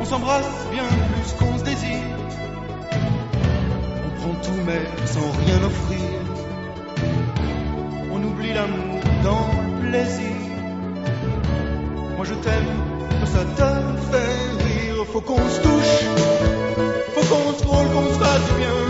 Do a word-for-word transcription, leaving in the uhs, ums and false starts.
s'embrasse bien plus qu'on se désire. On prend tout mais sans rien offrir. On oublie l'amour dans le plaisir. Moi je t'aime, que ça te fait rire. Faut qu'on se touche, faut qu'on se frôle, qu'on se fasse bien.